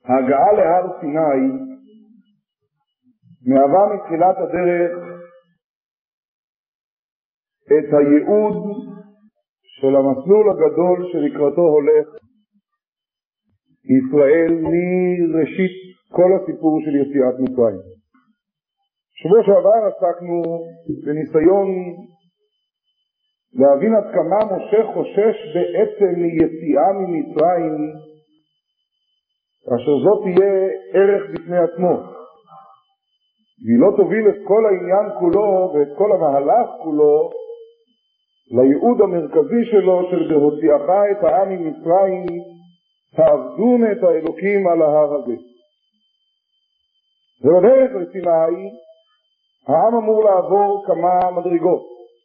ההגעה להר סיני מהווה מתחילת הדרך את הייעוד של המסלול הגדול שלקראתו הולך ישראל מראשית כל הסיפור של יציאת מצרים. שבוע שעבר עסקנו בניסיון להבין עד כמה משה חושש בעצם מיציאה ממצרים, אשר זאת תהיה ערך בפני עצמו, והיא לא תוביל את כל העניין כולו ואת כל המהלך כולו לייעוד המרכזי שלו של בהוציאך את העם ממצרים תעבדון את האלוקים על ההר הזה. ובדרך לסיני העם אמור לעבור כמה מדרגות.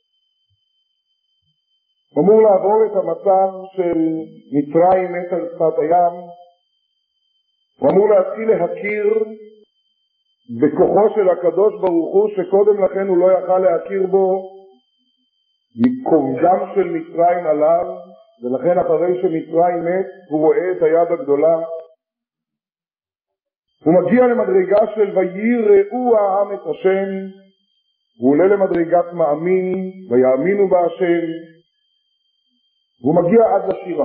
אמור לעבור את המצב של מצרים מת על שפת הים, הוא אמור להתחיל להכיר בכוחו של הקדוש ברוך הוא שקודם לכן הוא לא יכל להכיר בו מכובדם של מצרים עליו, ולכן אחרי שמצרים מת הוא רואה את היד הגדולה. הוא מגיע למדרגה של ויראו העם את השם, הוא עולה למדרגת מאמין ויאמינו בהשם, והוא מגיע עד לשירה.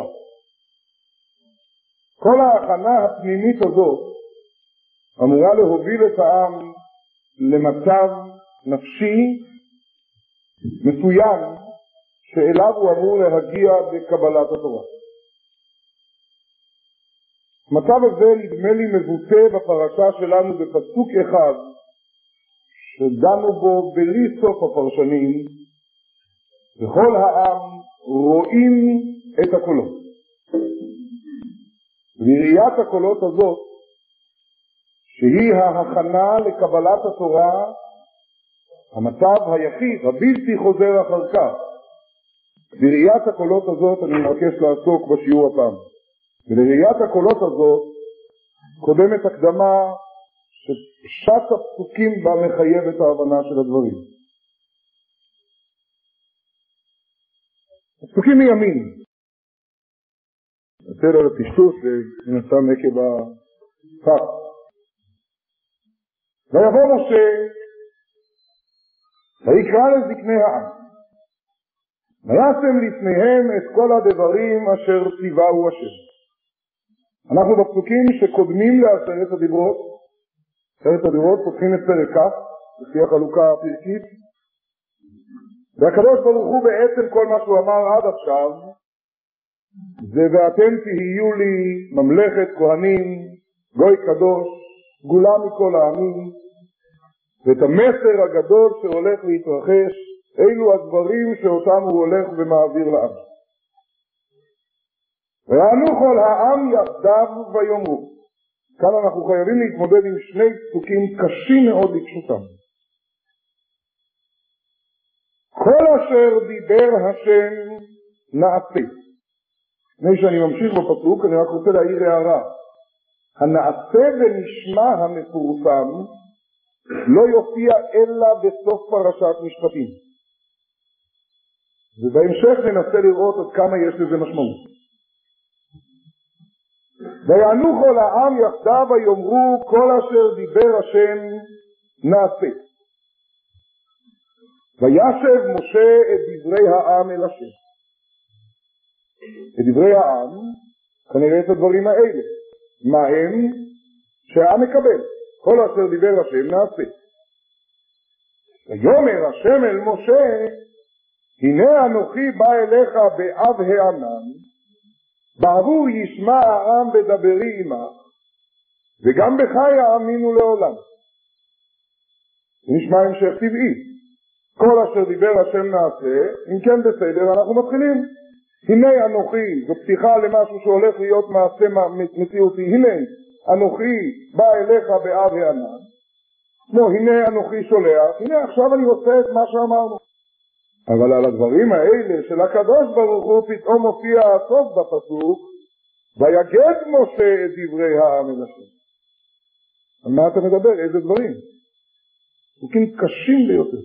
כל ההכנה הפנימית הזאת אמורה להוביל את העם למצב נפשי מסוים שאליו הוא אמור להגיע בקבלת התורה. המצב הזה נדמה לי מבוטא בפרשה שלנו בפסוק אחד שדנו בו בלי סוף הפרשנים, וכל העם רואים את הקולות. וראיית הקולות הזאת, שהיא ההכנה לקבלת התורה, המצב היחיד, הבלתי חוזר אחר כך, בראיית הקולות הזאת אני מבקש לעסוק בשיעור הפעם. ולראיית הקולות הזאת קודמת הקדמה שפשט הפסוקים בה מחייב את ההבנה של הדברים. הפסוקים מימין, נצא על הפשטוס ונמצא עקב הפח. ויבוא משה ויקרא לזקני העם וישם לפניהם את כל הדברים אשר ציווהו השם. אנחנו בפסוקים שקודמים לעשרת הדיברות. עשרת הדיברות פותחים את פרק כ' לפי החלוקה הפרקית, והקדוש ברוך הוא בעצם כל מה שהוא אמר עד עכשיו זה ואתם תהיו לי ממלכת כהנים גוי קדוש סגולה מכל העמים. ואת המסר הגדול שהולך להתרחש, אלו הדברים שאותם הוא הולך ומעביר לעם. ויענו כל העם יחדיו ויאמרו. כאן אנחנו חייבים להתמודד עם שני פסוקים קשים מאוד לפשוטם. כל אשר דיבר השם נעשה. לפני שאני ממשיך בפסוק אני רק רוצה להעיר הערה. הנעשה ונשמע המפורסם לא יופיע אלא בסוף פרשת משפטים, ובהמשך ננסה לראות עד כמה יש לזה משמעות. ויענו כל העם יחדיו ויאמרו כל אשר דיבר השם נעשה. וישב משה את דברי העם אל השם. את דברי העם כנראה את הדברים האלה. מה הם? שהעם מקבל. כל אשר דיבר השם נעשה. ויאמר השם אל משה הנה אנוכי בא אליך באב הענן בעבור ישמע העם בדברי עמך וגם בך יאמינו לעולם. נשמע המשך טבעי. כל אשר דיבר השם נעשה. אם כן בסדר אנחנו מתחילים. הנה אנוכי, זו פתיחה למשהו שהולך להיות מעשה מציאותי. הנה אנוכי בא אליך באב הענן, כמו הנה אנוכי שולח. הנה עכשיו אני עושה את מה שאמרנו. אבל על הדברים האלה של הקדוש ברוך הוא פתאום מופיע הסוף בפסוק ויגד משה את דברי העם אל השם. על מה אתה מדבר? איזה דברים? פסוקים קשים ביותר.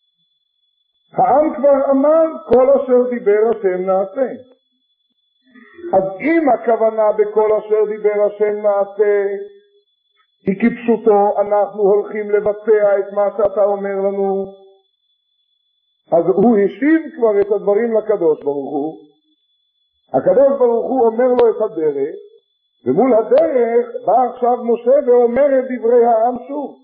העם כבר אמר כל אשר דיבר השם נעשה. אז אם הכוונה בכל אשר דיבר השם נעשה היא כפשוטו, אנחנו הולכים לבצע את מה שאתה אומר לנו, אז הוא השיב כבר את הדברים לקדוש ברוך הוא. הקדוש ברוך הוא אומר לו את הדרך, ומול הדרך בא עכשיו משה ואומר את דברי העם שוב.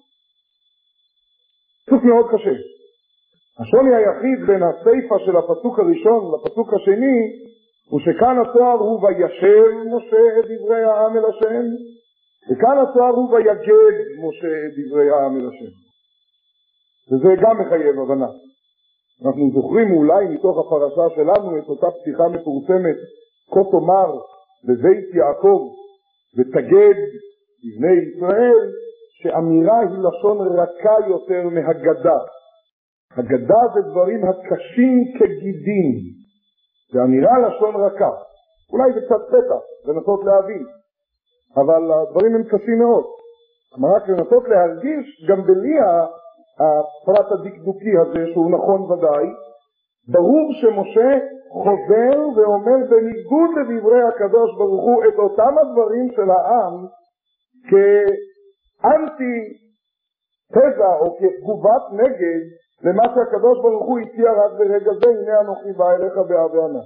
פסוק מאוד קשה. השוני היחיד בין הסיפה של הפסוק הראשון לפסוק השני הוא שכאן התואר הוא וישב משה את דברי העם אל השם, וכאן התואר הוא ויגד משה את דברי העם אל השם. וזה גם מחייב הבנה. אנחנו זוכרים אולי מתוך הפרשה שלנו את אותה פתיחה מפורסמת, כה תאמר בבית יעקב ותגד בבני ישראל, שאמירה היא לשון רכה יותר מהגדה. הגדה זה דברים הקשים כגידים, זה אמירה לשון רכה. אולי זה קצת פתח לנסות להבין, אבל הדברים הם קשים מאוד. כלומר רק לנסות להרגיש גם בלי הפרט הדקדוקי הזה שהוא נכון ודאי. ברור שמשה חוזר ואומר בניגוד לדברי הקדוש ברוך הוא את אותם הדברים של העם כאנטי תזה או כתגובת נגד למה שהקדוש ברוך הוא הציע רק ברגע זה, הנה אנוכי בא אליך באהבה ענק.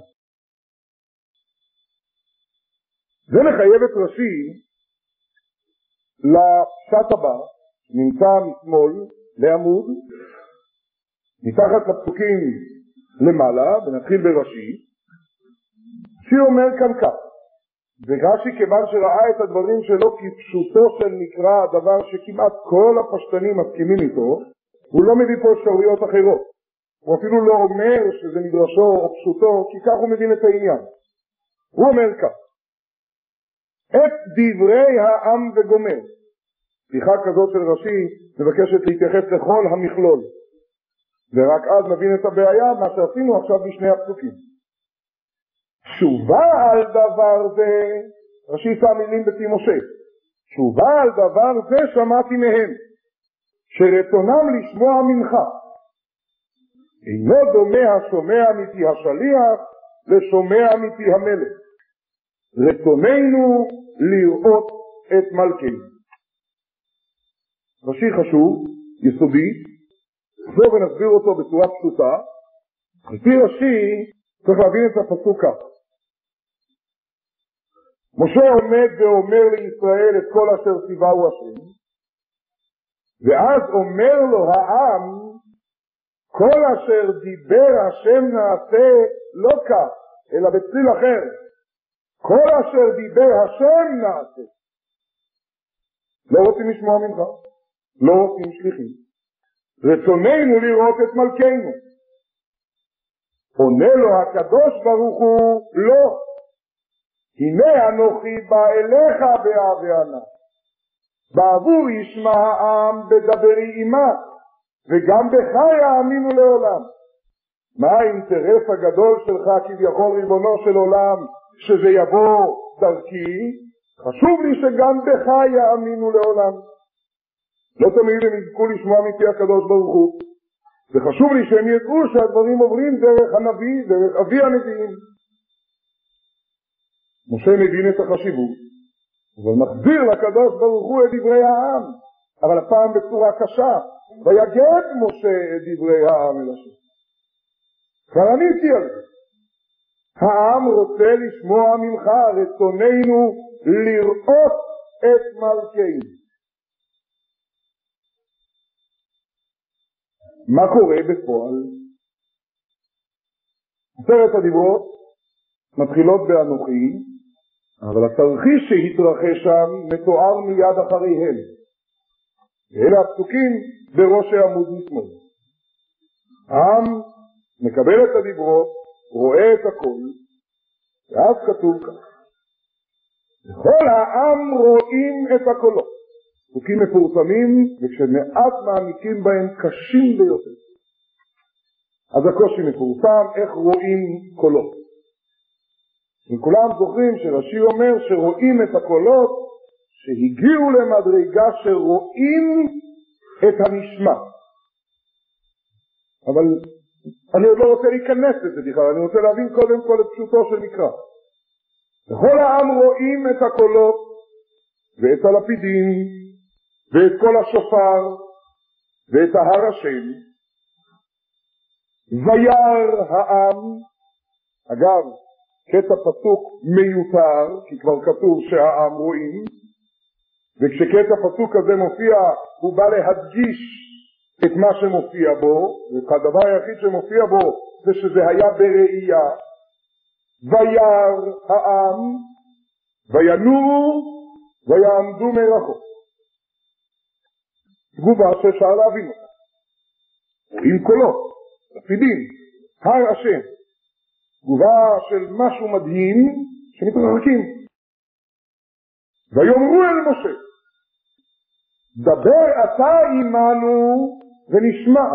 זה מחייב את רש"י לפשט הבא, נמצא משמאל לעמוד, מתחת לפסוקים למעלה, ונתחיל ברש"י. רש"י אומר כאן כך, ורש"י כיוון שראה את הדברים שלו כפשוטו של מקרא, הדבר שכמעט כל הפשטנים מסכימים איתו, הוא לא מביא פה אפשרויות אחרות. הוא אפילו לא אומר שזה מדרשו או פשוטו, כי כך הוא מבין את העניין. הוא אומר כך, את דברי העם וגומר. פתיחה כזאת של רש"י מבקשת להתייחס לכל המכלול, ורק אז נבין את הבעיה, מה שעשינו עכשיו בשני הפסוקים. תשובה על דבר זה, רש"י שם מילים בפי משה, תשובה על דבר זה שמעתי מהם, שרצונם לשמוע ממך. אינו דומה השומע מפי השליח לשומע מפי המלך. רצוננו לראות את מלכנו. רש"י חשוב, יסודי, בואו ונסביר אותו בצורה פשוטה. לפי רש"י צריך להבין את הפסוק כך. משה עומד ואומר לישראל את כל אשר ציווהו השם, ואז אומר לו העם, כל אשר דיבר השם נעשה לא כך, אלא בצליל אחר. כל אשר דיבר השם נעשה. לא רוצים לשמוע ממך, לא רוצים שליחים. רצוננו לראות את מלכנו. עונה לו הקדוש ברוך הוא, לא. הנה אנוכי בא אליך באהבה ענק. בעבור ישמע העם בדברי עמה, וגם בך יאמינו לעולם. מה האינטרס הגדול שלך כביכול ריבונו של עולם שזה יבוא דרכי? חשוב לי שגם בך יאמינו לעולם. לא תמיד הם יזכו לשמוע מפי הקדוש ברוך הוא, וחשוב לי שהם ידעו שהדברים עוברים דרך הנביא, דרך אבי הנביאים. משה מבין את החשיבות, אבל מחזיר לקדוש ברוך הוא את דברי העם, אבל הפעם בצורה קשה. ויגד משה את דברי העם אל השם. כבר עניתי על זה. העם רוצה לשמוע ממך, רצוננו לראות את מלכנו. מה קורה בפועל? עשרת הדיברות מתחילות באנוכי, אבל התרחיש שהתרחש שם מתואר מיד אחריהם. ואלה הפסוקים בראש העמוד משמאל. העם מקבל את הדיברות, רואה את הכל, ואז כתוב כך. וכל העם רואים את הקולות. פסוקים מפורסמים, וכשמעט מעמיקים בהם קשים ביותר. אז הקושי מפורסם, איך רואים קולות. וכולם זוכרים שרש"י אומר שרואים את הקולות, שהגיעו למדרגה שרואים את הנשמע. אבל אני עוד לא רוצה להיכנס לזה בכלל, אני רוצה להבין קודם כל את פשוטו של מקרא. וכל העם רואים את הקולות ואת הלפידים ואת כל השופר ואת ההר השם. וירא העם, אגב, קטע פסוק מיותר, כי כבר כתוב שהעם רואים, וכשקטע פסוק הזה מופיע, הוא בא להדגיש את מה שמופיע בו, והדבר היחיד שמופיע בו זה שזה היה בראייה. וירא העם, וינורו, ויעמדו מרחוק. תגובה שאפשר להבין אותה. רואים קולות, לפידים, הר השם. תגובה של משהו מדהים שמתרחקים. ויאמרו אל משה, דבר אתה עמנו ונשמע,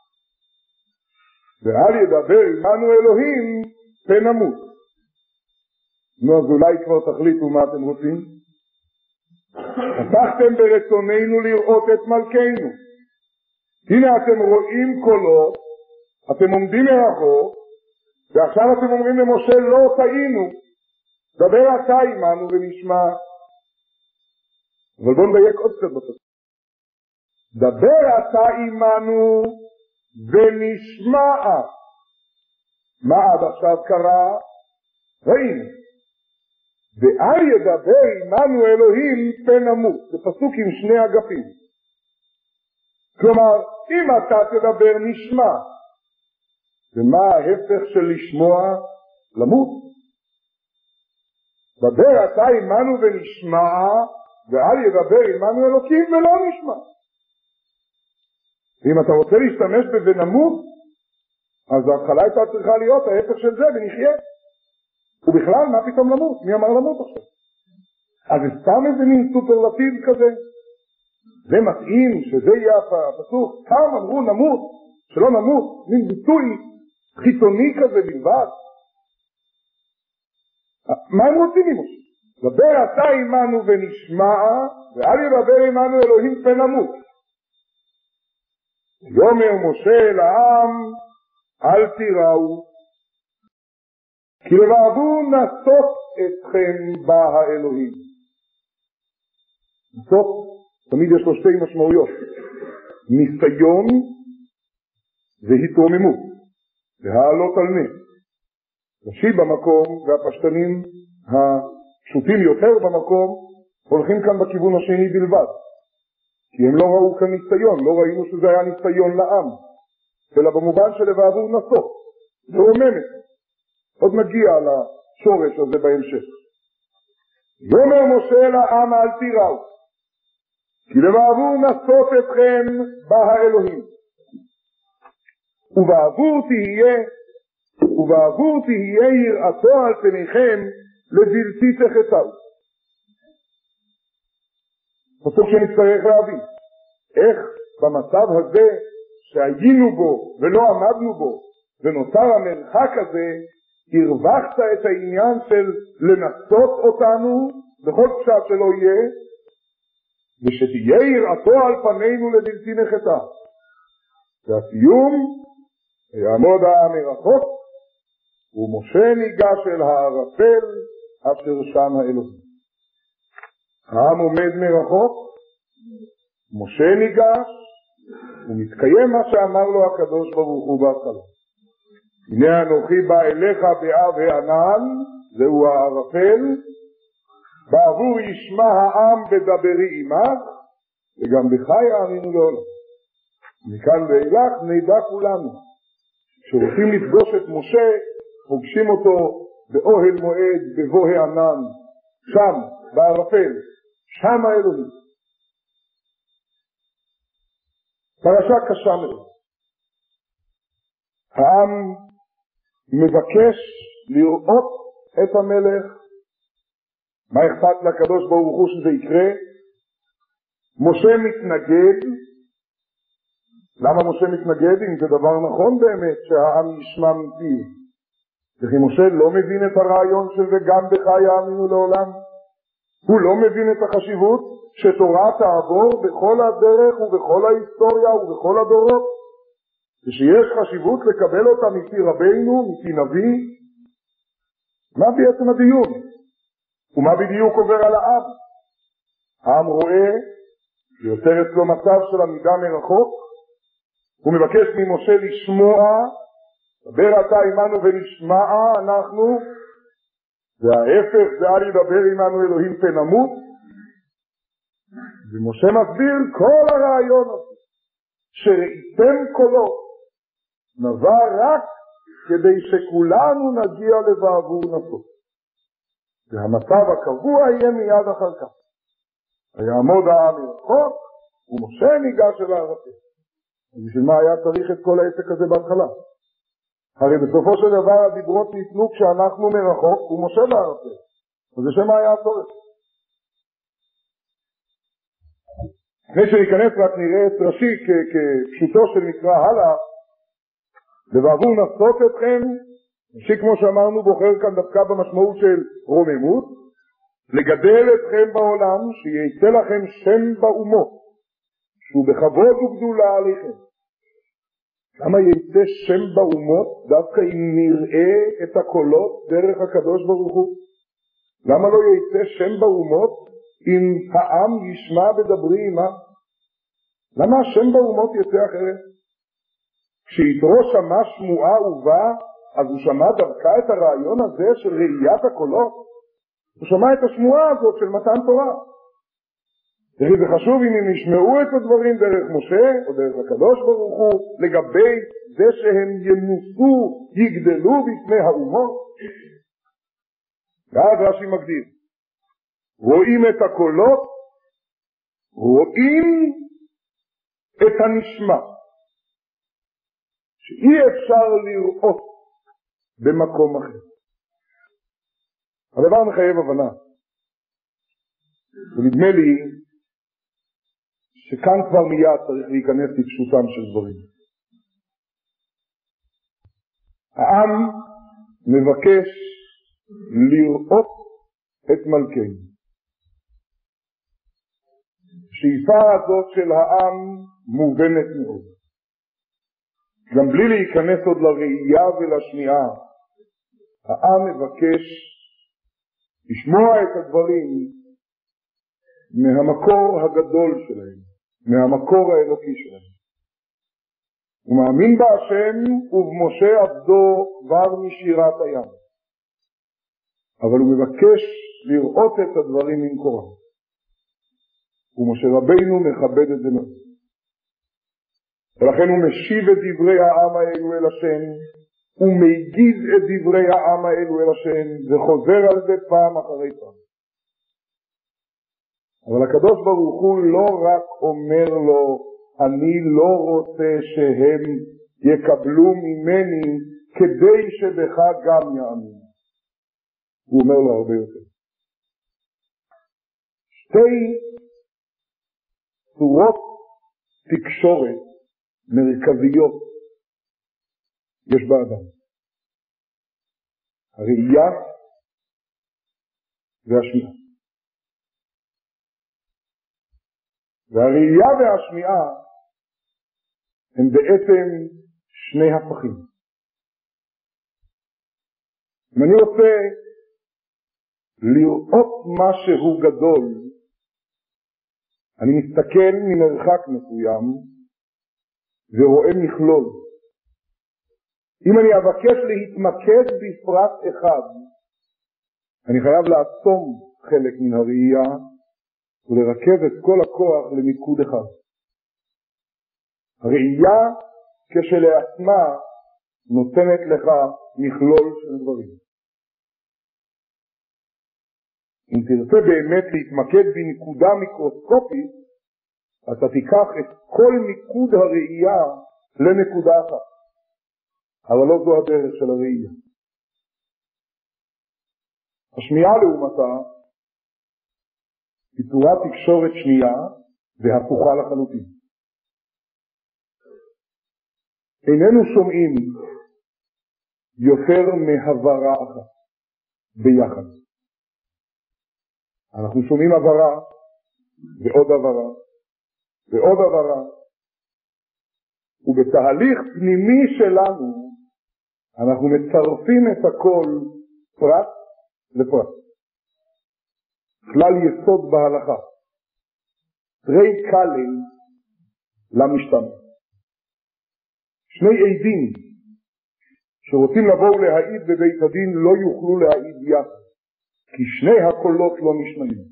ואל ידבר עמנו אלוהים ונמות. נו, אז אולי כבר תחליטו מה אתם רוצים? פתחתם ברצוננו לראות את מלכנו. הנה אתם רואים קולות, אתם עומדים מרחוק, ועכשיו אתם אומרים למשה לא טעינו, דבר אתה עמנו ונשמע. אבל בואו נדייק עוד קצת בפסוק. דבר אתה עמנו ונשמע. מה עד עכשיו קרה? ראינו. ואל ידבר עמנו אלוהים פן נמות. זה פסוק עם שני אגפים. כלומר, אם אתה תדבר נשמע. ומה ההפך של לשמוע? למות. דבר אתה עמנו ונשמע, ואל ידבר עמנו אלוקים ולא נשמע. אם אתה רוצה להשתמש ב"ונמות", אז ההתחלה הייתה צריכה להיות ההפך של זה, ונחיה. ובכלל, מה פתאום למות? מי אמר למות עכשיו? אז זה סתם איזה מין סופרלטיב כזה. זה מתאים שזה יהיה הפסוק. פעם אמרו נמות, שלא נמות, מין ביטוי חיצוני כזה בלבד. מה הם רוצים ממשה? דבר אתה עמנו ונשמע, ואל ידבר עמנו אלוהים פן נמות. יאמר משה אל העם, אל תיראו, כי לבעבו נסות אתכם בה האלוהים. נסות, תמיד יש לו שתי משמעויות. ניסיון והתרוממות, והעלות על נס. רש"י במקום והפשטנים הפשוטים יותר במקום הולכים כאן בכיוון השני בלבד. כי הם לא ראו כאן ניסיון, לא ראינו שזה היה ניסיון לעם, אלא במובן שלבעבו נסות, ורוממת. עוד נגיע לשורש הזה בהמשך. יאמר משה לעם אל תיראו, כי לבעבו נסות אתכם בה האלוהים. ובעבור תהיה יראתו על פניכם לבלתי תחתו. פסוק שנצטרך להבין. איך במצב הזה שהיינו בו ולא עמדנו בו, ונותר המרחק הזה, הרווחת את העניין של לנסות אותנו בכל פשט שלא יהיה, ושתהיה יראתו על פנינו לבלתי נחתה. והסיום, יעמוד העם מרחוק, ומשה ניגש אל הערפל אשר שם האלוהים. העם עומד מרחוק, משה ניגש, ומתקיים מה שאמר לו הקדוש ברוך הוא בהתחלה. הנה אנוכי בא אליך באב הענן, זהו הערפל, בעבור ישמע העם בדברי עמך, וגם בך יאמינו לעולם. מכאן ואילך נדע כולנו, כשרוצים לפגוש את משה, פוגשים אותו באוהל מועד, בבוא הענן, שם, בערפל, שם האלוהים. פרשה קשה מאוד. העם מבקש לראות את המלך. מה אכפת לקדוש ברוך הוא שזה יקרה? משה מתנגד. למה משה מתנגד? אם זה דבר נכון באמת שהעם ישמע מפיו. וכי משה לא מבין את הרעיון של וגם בך יאמינו לעולם. הוא לא מבין את החשיבות שתורה תעבור בכל הדרך ובכל ההיסטוריה ובכל הדורות, ושיש חשיבות לקבל אותה מפי רבינו, מפי נביא. מה בעצם הדיון? ומה בדיוק עובר על העם? העם רואה ויוצר אצלו מצב של עמידה מרחוק, הוא מבקש ממשה לשמוע, דבר אתה עמנו ונשמע אנחנו, וההפך זה אל ידבר עמנו אלוהים פן נמות. ומשה מסביר כל הרעיון הזה שראיתם קולו נבע רק כדי שכולנו נגיע לבעבור נפשו, והמצב הקבוע יהיה מיד אחר כך. ויעמוד העם מרחוק ומשה ניגש אל הערפל. בשביל מה היה צריך את כל העסק הזה בהתחלה? הרי בסופו של דבר הדיברות ניתנו כשאנחנו מרחוק ומשה בערפל. אז לשם מה היה הצורך? לפני שניכנס רק נראה את רש"י כפשוטו של מקרא הלאה. לבעבור נפשות אתכם, רש"י כמו שאמרנו בוחר כאן דווקא במשמעות של רוממות, לגדל אתכם בעולם שיצא לכם שם באומות שהוא בכבוד וגדולה עליכם. למה יצא שם באומות? דווקא אם נראה את הקולות דרך הקדוש ברוך הוא. למה לא יצא שם באומות אם העם ישמע בדברי עמה? למה השם באומות יצא אחרת? כשיתרו שמע שמועה ובא, אז הוא שמע דווקא את הרעיון הזה של ראיית הקולות. הוא שמע את השמועה הזאת של מתן תורה. זה חשוב אם הם ישמעו את הדברים דרך משה או דרך הקדוש ברוך הוא לגבי זה שהם ינוסו, יגדלו בפני האומות. ואז רש"י מגדיר, רואים את הקולות, רואים את הנשמע, שאי אפשר לראות במקום אחר. הדבר מחייב הבנה, ונדמה לי שכאן כבר מיד צריך להיכנס לפשוטם של דברים. העם מבקש לראות את מלכנו. השאיפה הזאת של העם מובנת מאוד. גם בלי להיכנס עוד לראייה ולשמיעה, העם מבקש לשמוע את הדברים מהמקור הגדול שלהם, מהמקור האלוקי שלהם. הוא מאמין בהשם ובמשה עבדו כבר משירת הים, אבל הוא מבקש לראות את הדברים ממקורם, ומשה רבינו מכבד את זה מאוד. ולכן הוא משיב את דברי העם האלו אל השם, הוא מגיב את דברי העם האלו אל השם, וחוזר על זה פעם אחרי פעם. אבל הקדוש ברוך הוא לא רק אומר לו, אני לא רוצה שהם יקבלו ממני כדי שבך גם יאמין. הוא אומר לו הרבה יותר. שתי צורות תקשורת מרכזיות יש באדם. הראייה והשמיעה. והראייה והשמיעה הם בעצם שני הפכים. אם אני רוצה לראות משהו גדול, אני מסתכל ממרחק מסוים ורואה מכלול. אם אני אבקש להתמקד בפרט אחד, אני חייב לעצום חלק מן הראייה ולרכז את כל הכוח למיקוד אחד. הראייה כשלעצמה נותנת לך מכלול של דברים. אם תרצה באמת להתמקד בנקודה מיקרוסקופית, אתה תיקח את כל מיקוד הראייה לנקודה אחת. אבל לא זו הדרך של הראייה. השמיעה לעומתה היא צורת תקשורת שנייה והפוכה לחלוטין. איננו שומעים יותר מהברה אחת ביחד. אנחנו שומעים הברה ועוד הברה ועוד הברה, ובתהליך פנימי שלנו אנחנו מצרפים את הכל פרט לפרט. כלל יסוד בהלכה. תרי כלל למשתמע. שני עדים שרוצים לבוא להעיד בבית הדין לא יוכלו להעיד יחד, כי שני הקולות לא נשמעים.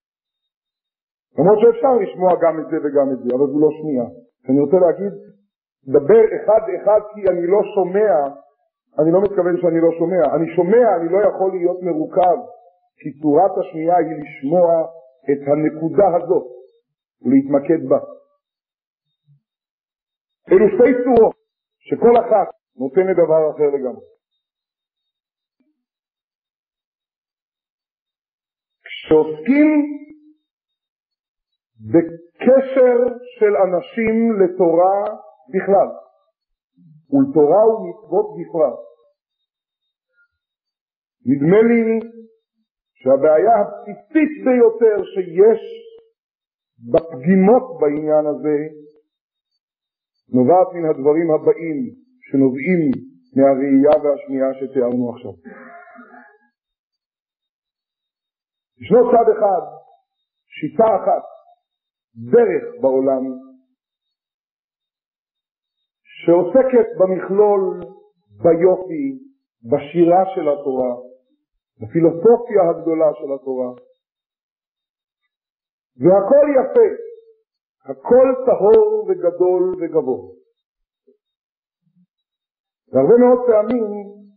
למרות שאפשר לשמוע גם את זה וגם את זה, אבל זה לא שמיעה. אני רוצה להגיד, דבר אחד אחד כי אני לא שומע, אני לא מתכוון שאני לא שומע. אני שומע, אני לא יכול להיות מרוכז, כי צורת השמיעה היא לשמוע את הנקודה הזאת ולהתמקד בה. אלו שתי צורות שכל אחת נותנת דבר אחר לגמרי. כשעוסקים בקשר של אנשים לתורה בכלל ולתורה ומצוות בפרט, נדמה לי שהבעיה הבסיסית ביותר שיש בפגימות בעניין הזה נובעת מן הדברים הבאים שנובעים מהראייה והשמיעה שתיארנו עכשיו. ישנו צד אחד, שיטה אחת, דרך בעולם, שעוסקת במכלול, ביופי, בשירה של התורה, בפילוסופיה הגדולה של התורה, והכל יפה, הכל טהור וגדול וגבוה. והרבה מאוד פעמים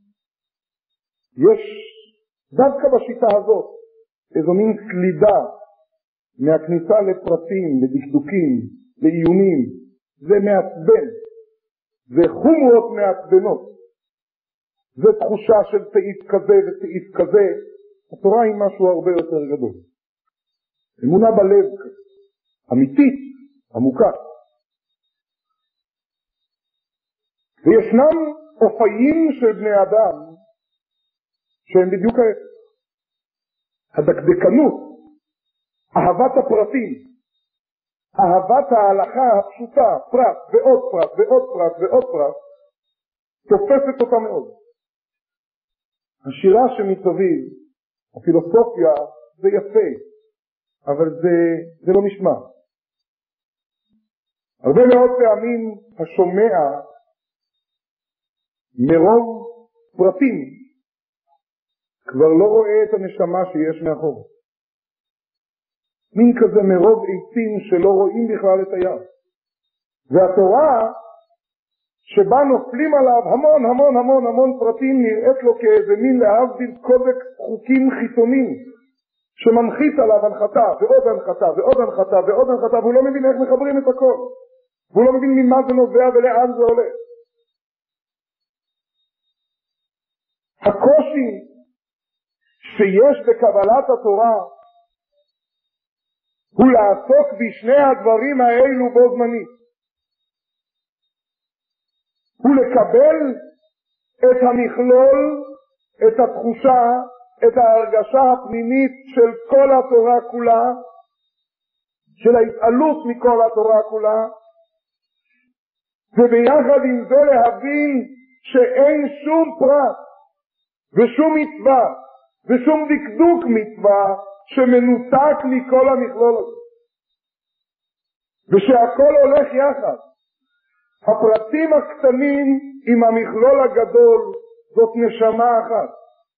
יש דווקא בשיטה הזאת איזו מין סלידה מהכניסה לפרטים, לדקדוקים, לעיונים. זה מעצבן, זה חומרות מעצבנות, זה תחושה של סעיף כזה וסעיף כזה. התורה היא משהו הרבה יותר גדול, אמונה בלב אמיתית, עמוקה. וישנם אופיים של בני אדם שהם בדיוק הדקדקנות, אהבת הפרטים, אהבת ההלכה הפשוטה, פרט ועוד פרט ועוד פרט ועוד פרט, תופסת אותה מאוד. השירה שמסביב, הפילוסופיה, זה יפה, אבל זה לא נשמע. הרבה מאוד פעמים השומע מרוב פרטים כבר לא רואה את הנשמה שיש מאחור. מין כזה מרוב עצים שלא רואים בכלל את היד. והתורה שבה נופלים עליו המון המון המון המון פרטים נראית לו כאיזה מין להבדיל קודקס חוקים חיצוני שמנחית עליו הנחתה ועוד הנחתה ועוד הנחתה ועוד הנחתה, והוא לא מבין איך מחברים את הכל, והוא לא מבין ממה זה נובע ולאן זה הולך. הקושי שיש בקבלת התורה הוא לעסוק בשני הדברים האלו בו זמנית. הוא לקבל את המכלול, את התחושה, את ההרגשה הפנימית של כל התורה כולה, של ההתעלות מכל התורה כולה, וביחד עם זה להבין שאין שום פרט ושום מצווה ושום דקדוק מצווה שמנותק מכל המכלול הזה, ושהכל הולך יחד. הפרטים הקטנים עם המכלול הגדול זאת נשמה אחת.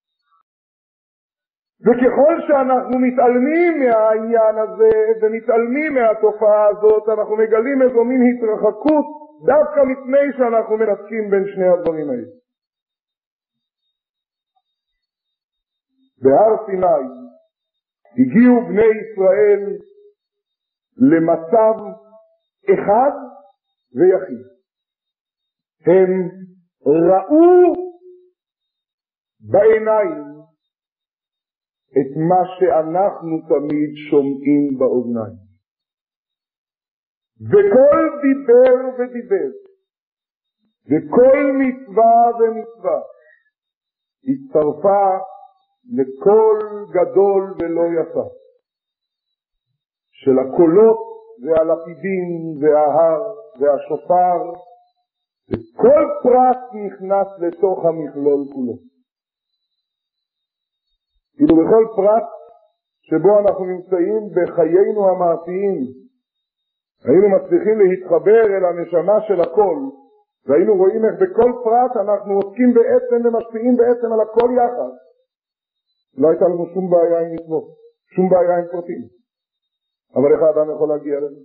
וככל שאנחנו מתעלמים מהעניין הזה ומתעלמים מהתופעה הזאת, אנחנו מגלים איזו מין התרחקות דווקא לפני שאנחנו מנתקים בין שני הדברים האלה. בהר סיני הגיעו בני ישראל למצב אחד ויחיד. הם ראו בעיניים את מה שאנחנו תמיד שומעים באוזניים. וכל דיבר ודיבר, וכל מצווה ומצווה הצטרפה לכל גדול ולא יפה של הקולות והלפידים וההר והשופר, וכל פרט נכנס לתוך המכלול כולו. כאילו בכל פרט שבו אנחנו נמצאים בחיינו המעשיים, היינו מצליחים להתחבר אל הנשמה של הכל, והיינו רואים איך בכל פרט אנחנו עוסקים בעצם ומשפיעים בעצם על הכל יחד, לא הייתה לנו שום בעיה עם מצוות, שום בעיה עם פרטים. אבל איך האדם יכול להגיע לזה?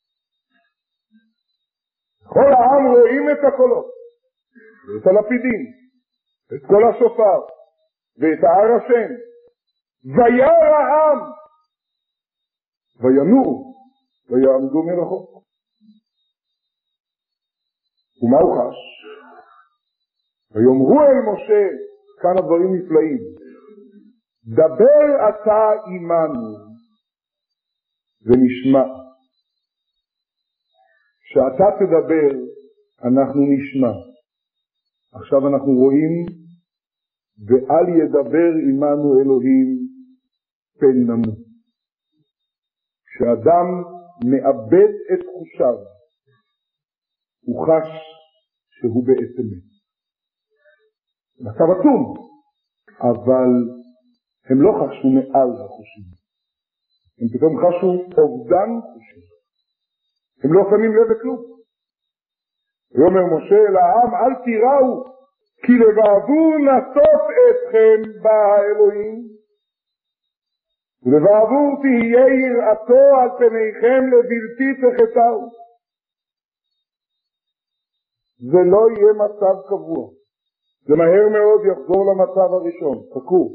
כל העם רואים את הקולות, ואת הלפידים, את כל השופר, ואת ההר השם, וירא העם, וינועו, ויעמדו מרחוק. ומה הוא חש? ויאמרו אל משה, כאן הדברים נפלאים, דבר אתה עמנו ונשמע. כשאתה תדבר אנחנו נשמע. עכשיו אנחנו רואים, ואל ידבר עמנו אלוהים פן נמות. כשאדם מאבד את חושיו הוא חש שהוא בעצם מת. מצב עצום, אבל הם לא חשו מעל החושים, הם פתאום חשו אובדן חושים, הם לא שמים לב לכלום. ויאמר משה אל העם, אל תיראו, כי לבעבור נטוף אתכם באלוהים, ולבעבור תהיה יראתו על פניכם לבלתי תחתהו. זה לא יהיה מצב קבוע, זה מהר מאוד יחזור למצב הראשון, חכו.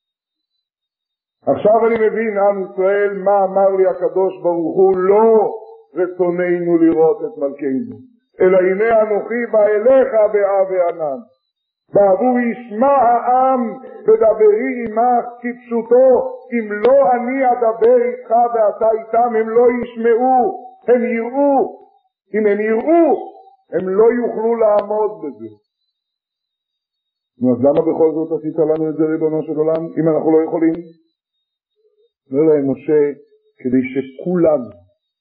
עכשיו אני מבין, עם ישראל, מה אמר לי הקדוש ברוך הוא, לא רצוננו לראות את מלכנו, אלא הנה אנוכי בא אליך באה וענן. בעבור ישמע העם ודברי עמך כפשוטו, אם לא אני אדבר איתך ואתה איתם, הם לא ישמעו, הם יראו. אם הם יראו, הם לא יוכלו לעמוד בזה. אז למה בכל זאת עשית לנו את זה, ריבונו של עולם, אם אנחנו לא יכולים? אומר להם משה, כדי שכולנו,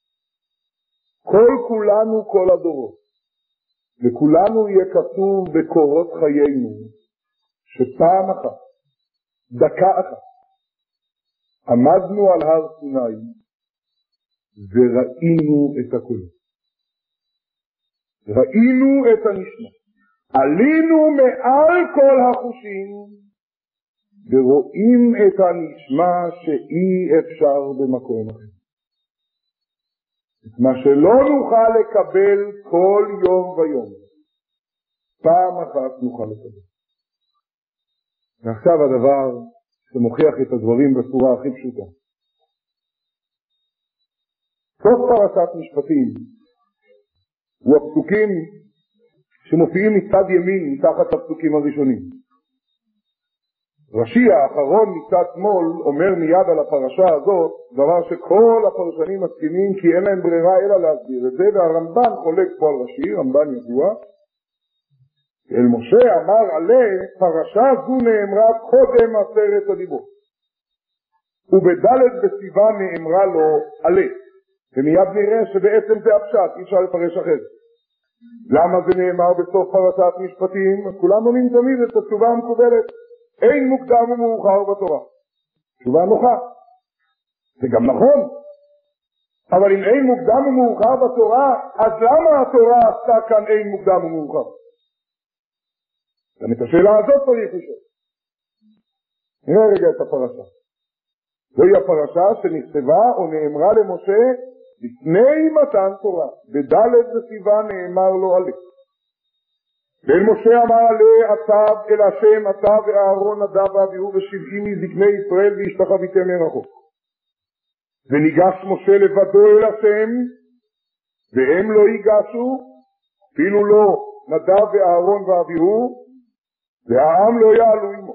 כולנו, כל הדורות, וכולנו יהיה כתוב בקורות חיינו, שפעם אחת, דקה אחת, עמדנו על הר סיני, וראינו את הקולות. ראינו את הנשמע. עלינו מעל כל החושים, ורואים את הנשמע שאי אפשר במקום אחר. את מה שלא נוכל לקבל כל יום ויום, פעם אחת נוכל לקבל. ועכשיו הדבר שמוכיח את הדברים בצורה הכי פשוטה. סוף פרשת משפטים הוא הפסוקים שמופיעים מצד ימין מתחת הפסוקים הראשונים. רש"י האחרון מצד שמאל אומר מיד על הפרשה הזאת דבר שכל הפרשנים מסכימים כי אין להם ברירה אלא להסביר את זה, והרמב"ן חולק פה על רש"י, רמב"ן ידוע. אל משה אמר עלה, פרשה זו נאמרה קודם 10 הדיברות, ובד' בסיוון נאמרה לו עלה, ומיד נראה שבעצם זה הפשט, אי אפשר לפרש אחרת. למה זה נאמר בסוף פרשת משפטים? כולם עונים תמיד את התשובה המקובלת, אין מוקדם ומאוחר בתורה. תשובה נוחה, זה גם נכון, אבל אם אין מוקדם ומאוחר בתורה, אז למה התורה עשתה כאן אין מוקדם ומאוחר? גם את השאלה הזאת צריך לשאול. נראה רגע את הפרשה. זוהי הפרשה שנכתבה או נאמרה למשה לפני מתן תורה. בד' בסיוון נאמר לו עלה. ואל משה אמר עלה עשב אל השם אתה ואהרון נדב ואביהו ו70 מזקני ישראל והשתחוויתם מרחוק. וניגש משה לבדו אל השם והם לא ייגשו, אפילו לא נדב ואהרון ואביהו, והעם לא יעלו עמו.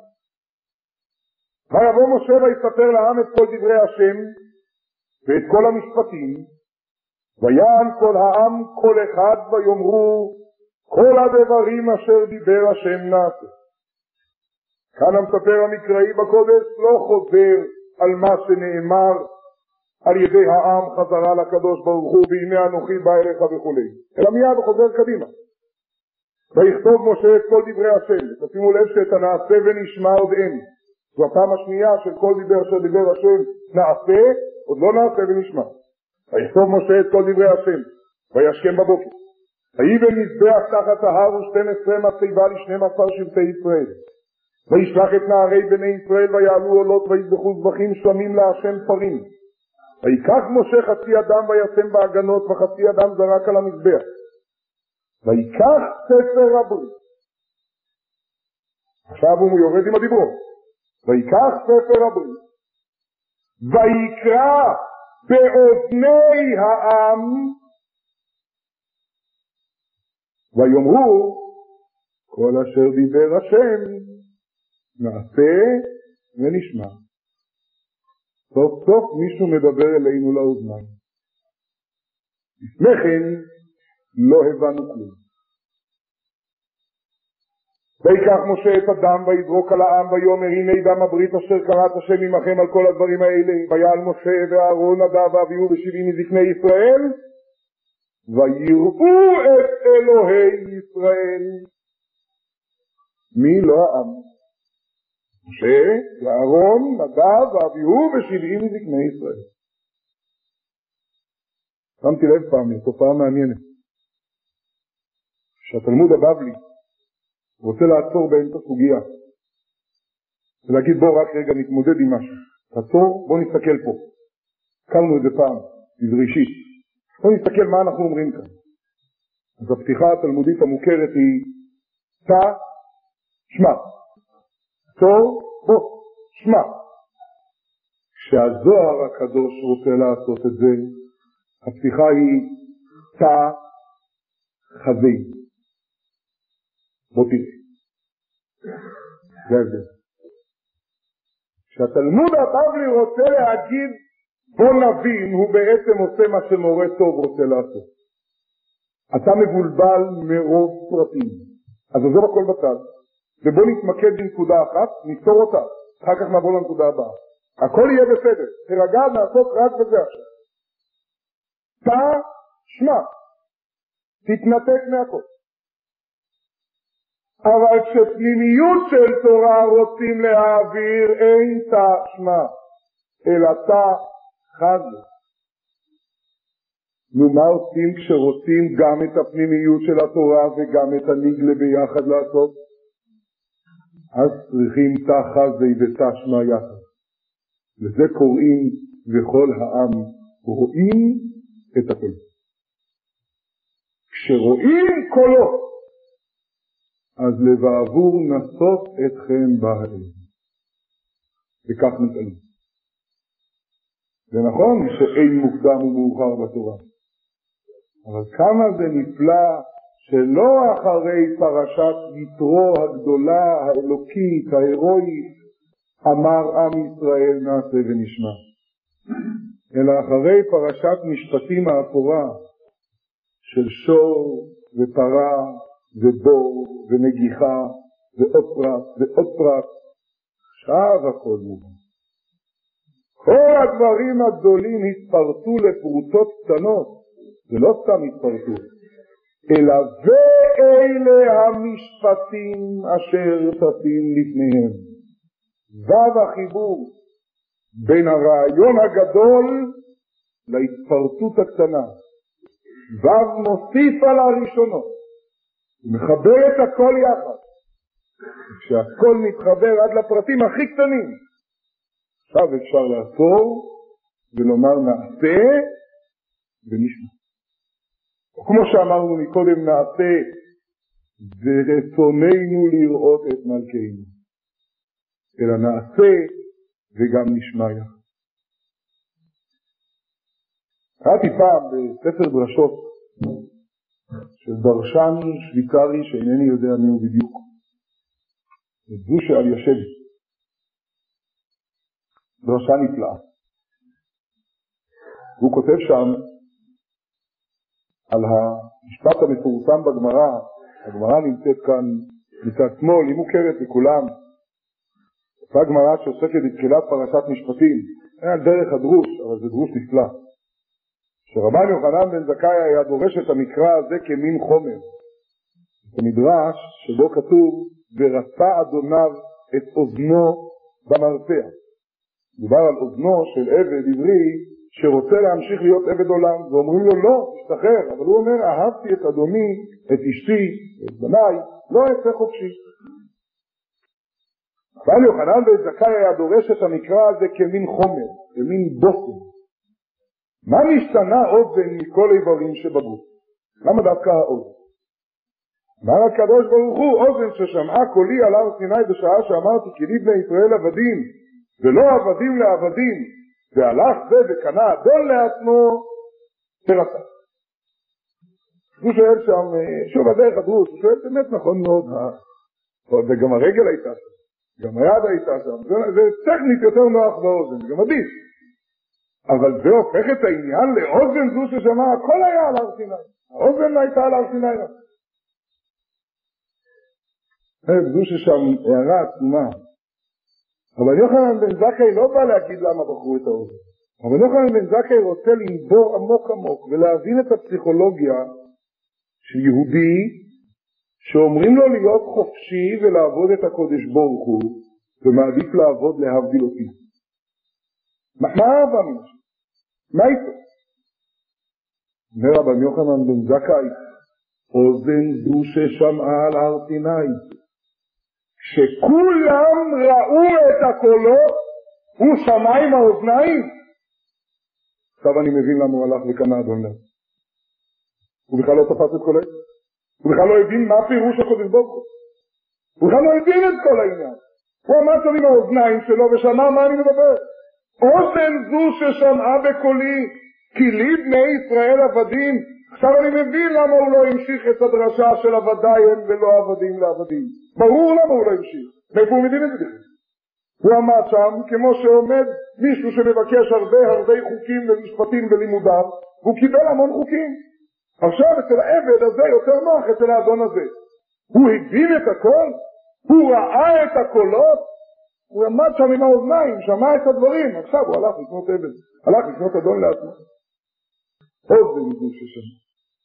ויבוא משה ויספר לעם את כל דברי השם ואת כל המשפטים, ויען כל העם כל אחד ויאמרו כל הדברים אשר דיבר השם נעשה. כאן המספר המקראי בקודש לא חוזר על מה שנאמר על ידי העם חזרה לקדוש ברוך הוא והנה אנוכי בא אליך וכו', אלא מיד חוזר קדימה. ויכתוב משה את כל דברי השם, תשימו לב שאת הנעשה ונשמע עוד אין, זו הפעם השנייה של כל דיבר אשר דיבר השם נעשה, עוד לא נעשה ונשמע. ויכתוב משה את כל דברי השם, וישכם בבוקר. ויבן מזבח תחת ההר ו12 מצבה ל12 שבטי ישראל. וישלח את נערי בני ישראל ויעלו עולות ויזבחו זבחים שלמים להשם פרים. ויקח משה חצי אדם וישם בהגנות וחצי אדם זרק על המזבח. ויקח ספר הברית. עכשיו הוא יורד עם הדיבור. ויקח ספר הברית. ויקרא באוזני העם. ויאמרו כל אשר דיבר השם נעשה ונשמע. סוף סוף מישהו מדבר אלינו לאוזניים. לפני כן לא הבנו כלום. ויקח משה את הדם ויזרוק על העם ויאמר הנה דם הברית אשר קראת השם עמכם על כל הדברים האלה. ויעל משה ואהרון נדב ואביהו ו70 מזקני ישראל ויראו את אלוהי ישראל. מי? לא העם. משה ואהרון נדב ואביהו ו70 מזקני ישראל. שמתי לב פעם לתופעה מעניינת שהתלמוד הבבלי רוצה לעצור באמצע סוגיה ולהגיד בוא רק רגע נתמודד עם משהו. תעצור, בוא נסתכל פה. קרנו את זה פעם בבראשית. בוא נסתכל מה אנחנו אומרים כאן. אז הפתיחה התלמודית המוכרת היא תא שמע. תור בוא שמע. כשהזוהר הקדוש רוצה לעשות את זה, הפתיחה היא תא חזי. בוא תראה. זה ההבדל. כשהתלמוד הבבלי רוצה להגיד בוא נבין, הוא בעצם עושה מה שמורה טוב רוצה לעשות. אתה מבולבל מרוב פרטים. אז עזוב הכל בצד. ובוא נתמקד בנקודה אחת, נפתור אותה. אחר כך נעבור לנקודה הבאה. הכל יהיה בסדר. תרגע נעשות רק בזה עכשיו. תא שמע. תתנתק מהכל. אבל כשפנימיות של תורה רוצים להעביר אין תא שמע, אלא תא חז. מה עושים כשרוצים גם את הפנימיות של התורה וגם את הנגלה ביחד לעשות? אז צריכים תא חזי ותא שמע יחד. לזה קוראים וכל העם רואים את הכל. כשרואים קולות אז לבעבור נסות אתכם בהאל. וכך נתעלים. זה נכון שאין מוקדם ומאוחר בתורה. אבל כמה זה נפלא שלא אחרי פרשת יתרו הגדולה, האלוקית, ההירואית, אמר עם ישראל נעשה ונשמע. אלא אחרי פרשת משפטים האפורה של שור ופרה ובור ונגיחה ועוד פרט ועוד פרט. עכשיו הכל מובן. כל הדברים הגדולים התפרטו לפרוטות קטנות, ולא סתם התפרטו, אלא ואלה המשפטים אשר תפים לפניהם. וו החיבור בין הרעיון הגדול להתפרטות הקטנה. וו מוסיף על הראשונות. מחבר את הכל יחד. כשהכל מתחבר עד לפרטים הכי קטנים. עכשיו אפשר לעצור ולומר נעשה ונשמע. כמו שאמרנו מקודם נעשה ורצוננו לראות את מלכנו. אלא נעשה וגם נשמע יחד. קראתי פעם בספר דרשות של דרשן שוויצרי שאינני יודע מי הוא בדיוק. זו שעל ישבת. דרשה נפלאה. הוא כותב שם על המשפט המפורסם בגמרא. הגמרא נמצאת כאן מצד שמאל, היא מוכרת לכולם. אותה גמרא שעוסקת בתחילת פרשת משפטים. היה דרך הדרוש, אבל זה דרוש נפלא. שרבן יוחנן בן זכאי היה דורש את המקרא הזה כמין חומר. זה מדרש שבו כתוב ורצה אדוניו את אוזנו במרצע. מדובר על אוזנו של עבד עברי שרוצה להמשיך להיות עבד עולם, ואומרים לו לא, תשתחרר, אבל הוא אומר אהבתי את אדוני, את אשתי, את בניי, לא אצא חופשי. אבל יוחנן בן זכאי היה דורש את המקרא הזה כמין חומר, כמין בושם. מה נשתנה אוזן מכל איברים שבגוף? למה דווקא האוזן? אמר הקדוש ברוך הוא, אוזן ששמעה קולי על הר סיני בשעה שאמרתי כי לבני ישראל עבדים ולא עבדים לעבדים, והלך זה וקנה אדון לעצמו, תרצה. הוא שואל שם, שוב הדרך הדרוש, הוא שואל באמת נכון מאוד, וגם הרגל הייתה שם, גם היד הייתה שם, זה טכנית יותר נוח באוזן, גם עדיף. אבל זה הופך את העניין לאוזן זו ששמעה, הכל היה על הר סיני. האוזן הייתה על הר סיני. זו ששם הערה עצומה. אבל יוחנן בן זכאי לא בא להגיד למה בחרו את האוזן. אבל יוחנן בן זכאי רוצה לנבור עמוק עמוק ולהבין את הפסיכולוגיה של יהודי שאומרים לו להיות חופשי ולעבוד את הקודש ברוך הוא ומעדיף לעבוד להבדיל אותי. מה אהבה ממשהו? מה איתו? אומר רבן יוחנן בן זכאי, אוזן זו ששמעה על הר סיני, כשכולם ראו את הקולות, הוא שמע עם האוזניים. עכשיו אני מבין למה הוא הלך וקנה אדון לעצמו. הוא בכלל לא תפס את קולות. הוא בכלל לא הבין מה פירוש הקודש ברוך הוא. הוא בכלל לא הבין את כל העניין. הוא עמד שם עם האוזניים שלו ושמע מה אני מדבר. אוזן זו ששמעה בקולי, כי לי בני ישראל עבדים. עכשיו אני מבין למה הוא לא המשיך את הדרשה של עבדיים ולא עבדים לעבדים. ברור למה הוא לא המשיך. מאיפה הוא מבין את זה? הוא עמד שם כמו שעומד מישהו שמבקש הרבה חוקים ומשפטים ולימודיו, והוא קיבל המון חוקים. עכשיו אצל העבד הזה יותר נוח אצל האדון הזה. הוא הבין את הכל, הוא ראה את הקולות, הוא עמד שם עם האוזניים, שמע את הדברים, עכשיו הוא הלך לקנות עבד, הלך לקנות אדון לעצמו. אוזן זו ששמע.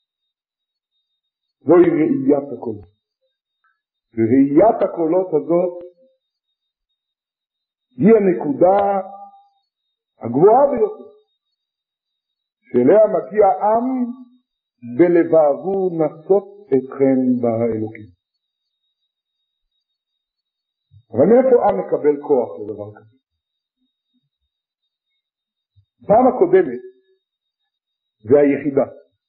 זוהי ראיית הקולות. וראיית הקולות הזאת היא הנקודה הגבוהה ביותר, שאליה מגיע עם בלבבו נסות אתכם באלוקים. אבל מאיפה עם מקבל כוח לדבר כזה? פעם הקודמת זה היחידה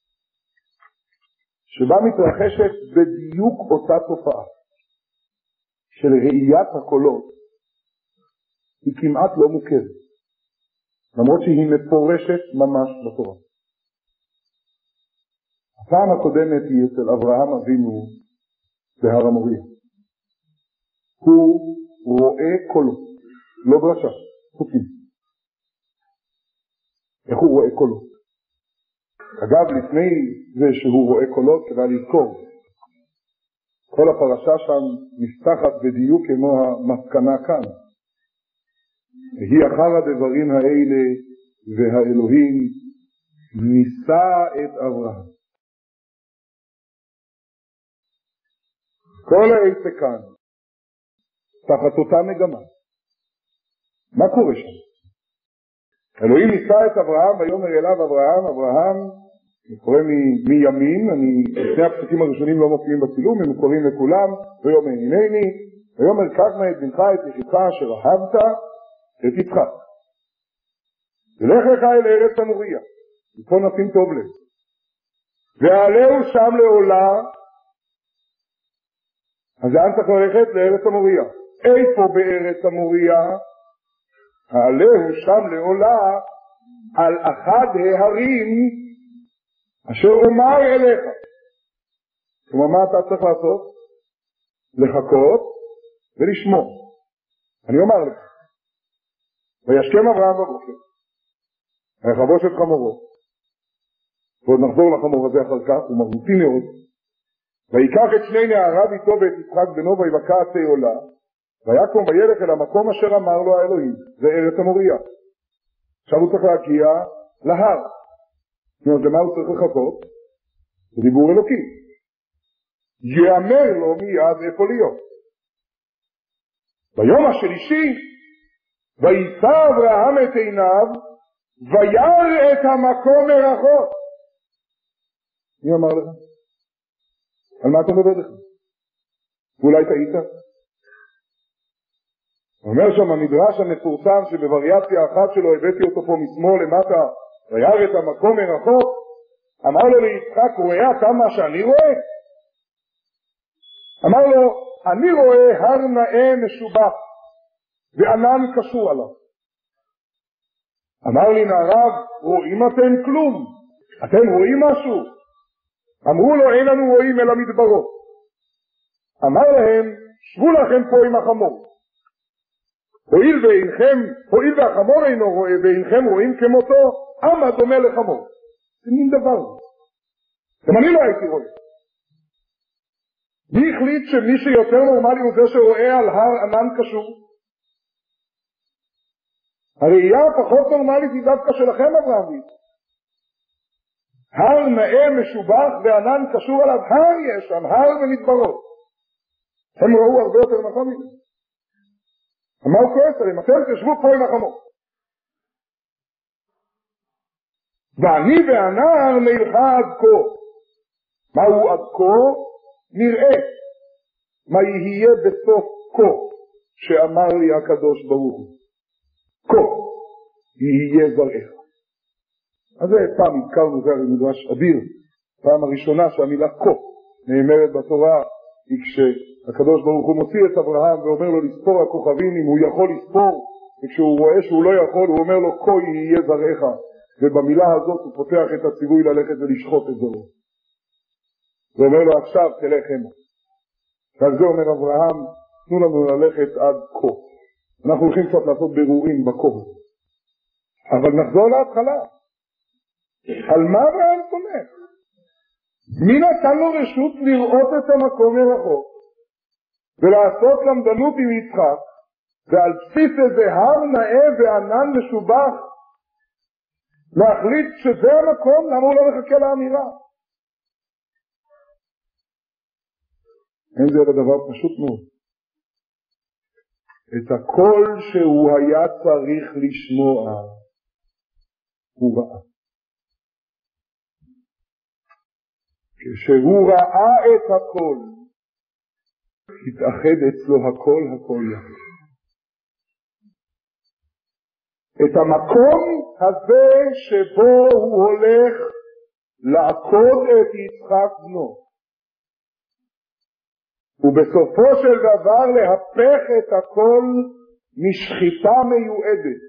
שבה מתרחשת בדיוק אותה תופעה של ראיית הקולות, היא כמעט לא מוכרת, למרות שהיא מפורשת ממש בתורה. הפעם הקודמת היא אצל אברהם אבינו בהר המוריה. הוא רואה קולות, לא דרשה, חוקים. איך הוא רואה קולות? אגב, לפני זה שהוא רואה קולות, כדאי לזכור, כל הפרשה שם נפתחת בדיוק כמו המסקנה כאן. והיא אחר הדברים האלה והאלוהים ניסה את אברהם. כל העסק כאן תחת אותה מגמה. מה קורה שם? אלוהים ניסה את אברהם ויאמר אליו אברהם, אני קורא מימין, שני הפסוקים הראשונים לא מופיעים בצילום, הם קוראים לכולם, ויאמר הנני, ויאמר קח נא את בנך את יחידך אשר אהבת את יצחק. ולך לך אל ארץ המוריה, ופה נשים טוב לב. ועלהו שם לעולה, אז לאן צריך ללכת? לארץ המוריה. איפה בארץ המוריה? העלהו שם לעולה על אחד ההרים אשר אומר אליך. כלומר, מה אתה צריך לעשות? לחכות ולשמוע. אני אומר לך. וישכם אברהם בבוקר, ויחבוש את חמורו, ועוד נחזור לחמור הזה אחר כך, הוא מרבותי מאוד, ויקח את שני נעריו איתו ואת יצחק בנו, ויבקע עצי עולה, ויקום וילך אל המקום אשר אמר לו האלוהים, זה ארץ המוריה. עכשיו הוא צריך להגיע להר. זאת אומרת, למה הוא צריך לחכות? זה דיבור אלוקי. יאמר לו מיד איפה להיות. ביום השלישי וישא אברהם את עיניו וירא את המקום מרחוק. מי אמר לך? על מה אתה מדבר לך? ואולי טעית? אומר שם המדרש המפורסם שבווריאציה אחת שלו הבאתי אותו פה משמאל למטה, וירא את המקום מרחוק, אמר לו ליצחק, רואה אתה מה שאני רואה? אמר לו, אני רואה הר נאה משובח וענן קשור עליו. אמר לי נעריו, רואים אתם כלום? אתם רואים משהו? אמרו לו, אין לנו רואים אלא מדברות. אמר להם, שבו לכם פה עם החמור. הואיל והחמור אינו רואה ואינכם רואים כמותו, אמה דומה לחמור. זה מין דבר. גם אני לא הייתי רואה. מי החליט שמי שיותר נורמלי הוא זה שרואה על הר ענן קשור? הראייה הפחות נורמלית היא דווקא שלכם אברהם. הר נאה משובח וענן קשור עליו, הר יש שם, הר ומדברות. הם ראו הרבה יותר נכון מזה. מה הוא כועס עליהם? אתם תשבו פה עם החמור. ואני והנער נלכה עד כה. מהו עד כה? נראה מה יהיה בסוף כה שאמר לי הקדוש ברוך הוא. כה יהיה זרעך. אז זה פעם הזכרנו זה במדרש אדיר. פעם הראשונה שהמילה כה נאמרת בתורה היא כשהקדוש ברוך הוא מוציא את אברהם ואומר לו לספור הכוכבים אם הוא יכול לספור, וכשהוא רואה שהוא לא יכול הוא אומר לו כה יהיה זרעך, ובמילה הזאת הוא פותח את הציווי ללכת ולשחוט את זרעו. ואומר לו עכשיו תלך המה. ועל זה אומר אברהם, תנו לנו ללכת עד כה. אנחנו הולכים קצת לעשות בירורים בכה. אבל נחזור להתחלה. על מה אברהם סומך? מי נתן לו רשות לראות את המקום מרחוק ולעשות למדנות עם יצחק, ועל בסיס איזה הר נאה וענן משובח להחליט שזה המקום? למה הוא לא מחכה לאמירה? אין זה דבר פשוט מאוד. את הכל שהוא היה צריך לשמוע הוא ראה. כשהוא ראה את הכל התאחד אצלו הכל יחד. את המקום הזה שבו הוא הולך לעקוד את יצחק בנו, ובסופו של דבר להפך את הכל משחיטה מיועדת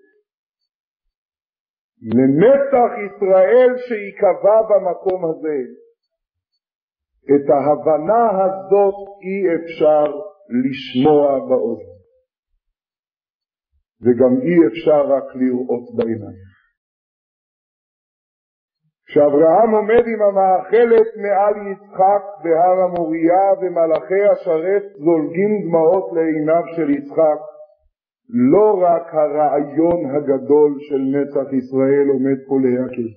לנצח ישראל שיקבע במקום הזה. את ההבנה הזאת אי אפשר לשמוע באוזן, וגם אי אפשר רק לראות בעיניים. כשאברהם עומד עם המאכלת מעל יצחק בהר המוריה ומלאכי השרת זולגים דמעות לעיניו של יצחק, לא רק הרעיון הגדול של נצח ישראל עומד פה להיעקד,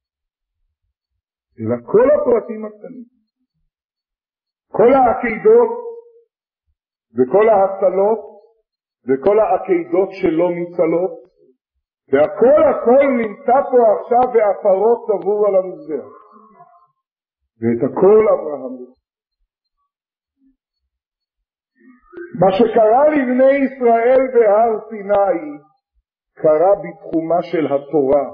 אלא כל הפרטים הקטנים, כל העקידות וכל ההצלות וכל העקידות שלא ניצלות, והכל נמצא פה עכשיו והפרות צבור על המזבח, ואת הכל אברהם רוצה. מה שקרה לבני ישראל בהר סיני קרה בתחומה של התורה.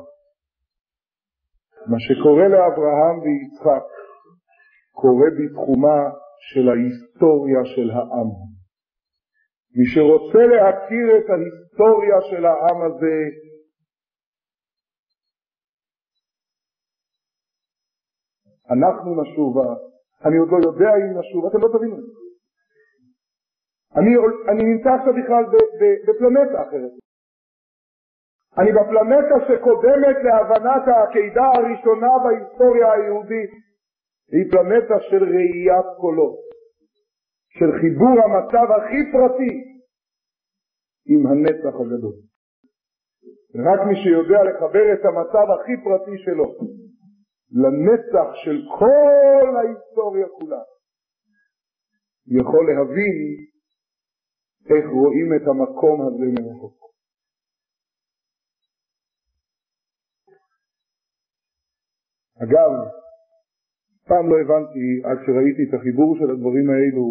מה שקורה לאברהם ויצחק קורה בתחומה של ההיסטוריה של העם. מי שרוצה להכיר את ההיסטוריה של העם הזה, אנחנו נשובה. אני עוד לא יודע אם נשובה, אתם לא תבינו. אני נמצא עכשיו בכלל בפלנטה אחרת. אני בפלנטה שקודמת להבנת העקידה הראשונה בהיסטוריה היהודית. היא פלנטה של ראיית קולות, של חיבור המצב הכי פרטי עם הנצח הגדול. רק מי שיודע לחבר את המצב הכי פרטי שלו לנצח של כל ההיסטוריה כולה, יכול להבין איך רואים את המקום הזה מרחוק. אגב, פעם לא הבנתי, עד שראיתי את החיבור של הדברים האלו,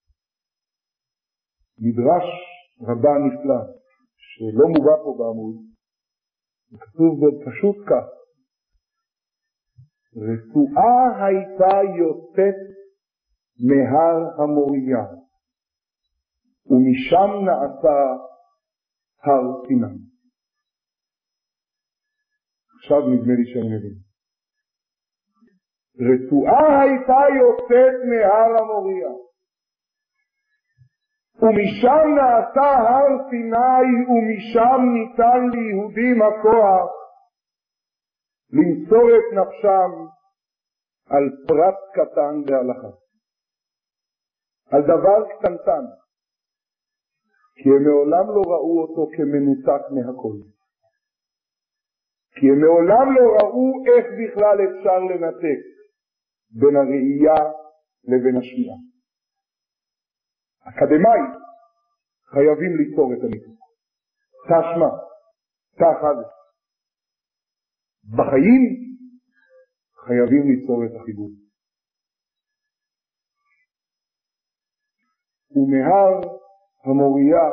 מדרש רבה נפלא, שלא מובא פה בעמוד, כתוב בו פשוט כך, רצועה הייתה יוצאת מהר המוריה, ומשם נעשה הר סיני. עכשיו נדמה לי שאני מבין. רצועה הייתה יוצאת מהר המוריה, ומשם נעשה הר סיני, ומשם ניתן ליהודים הכוח למסור את נפשם על פרט קטן בהלכה, על דבר קטנטן, כי הם מעולם לא ראו אותו כמנותק מהכל, כי הם מעולם לא ראו איך בכלל אפשר לנתק בין הראייה לבין השמיעה. אקדמיים חייבים ליצור את הניתוק, תשמע, תחד. בחיים חייבים ליצור את החיבור. ומהר המוריה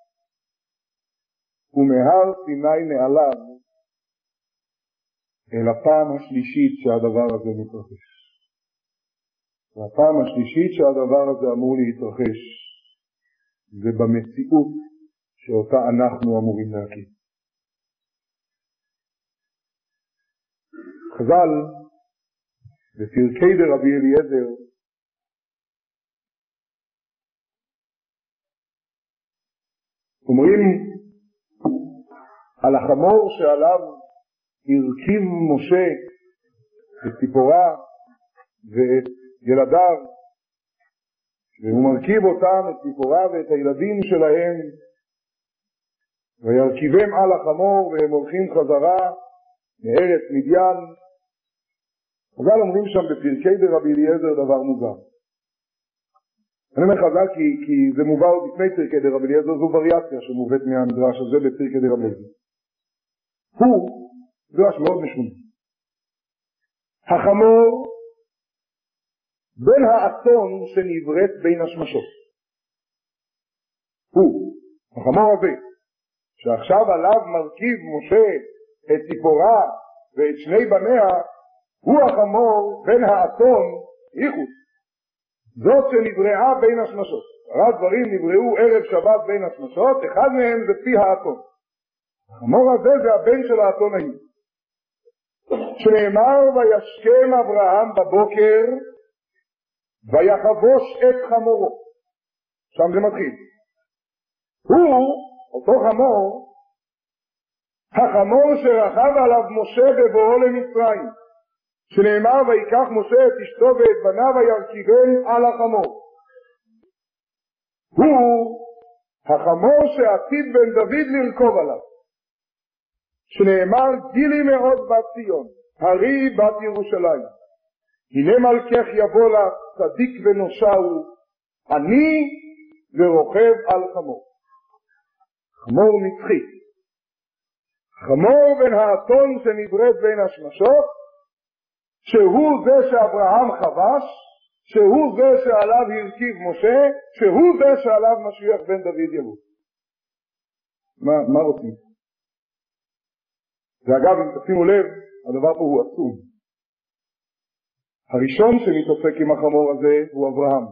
ומהר סיני מעליו אל הפעם השלישית שהדבר הזה מתרחש. והפעם השלישית שהדבר הזה אמור להתרחש זה במציאות שאותה אנחנו אמורים להקים. חז"ל בפרקי דרבי אליעזר אומרים על החמור שעליו הרכיב משה את ציפורה ואת ילדיו, והוא מרכיב אותם, את ציפורה ואת הילדים שלהם, וירכיבם על החמור והם הולכים חזרה מארץ מדיין. חז"ל אומרים שם בפרקי דרבי אליעזר דבר מוזר. אני אומר חז"ל כי זה מובא עוד לפני פרקי דרבי אליעזר, זו וריאציה שמובאת מהמדרש הזה בפרקי דרבי אליעזר. הוא מדרש מאוד משונה. החמור בין האסון שנבראת בין השמשות. הוא, החמור הזה, שעכשיו עליו מרכיב משה את ציפורה ואת שני בניה, הוא החמור בין האסון, ייחוד, זאת שנבראה בין השמשות. הרי דברים נבראו ערב שבת בין השמשות, אחד מהם זה פי האסון. החמור הזה זה הבן של האסון ההיא. שנאמר וישכם אברהם בבוקר ויחבוש את חמורו. שם זה מתחיל. הוא, אותו חמור, החמור שרכב עליו משה בבואו למצרים, שנאמר ויקח משה את אשתו ואת בניו וירכיבם על החמור. הוא החמור שעתיד בן דוד לרכוב עליו, שנאמר גילי מאוד בת ציון, הרי בת ירושלים, הנה מלכך יבוא לה צדיק ונושעו, אני ורוכב על חמור. חמור נצחי, חמור בין האסון שנבראת בין השמשות, שהוא זה שאברהם חבש, שהוא זה שעליו הרכיב משה, שהוא זה שעליו משיח בן דוד יבוא. מה רוצים? ואגב, אם תשימו לב, הדבר פה הוא עצום. הראשון שמתעסק עם החמור הזה הוא אברהם.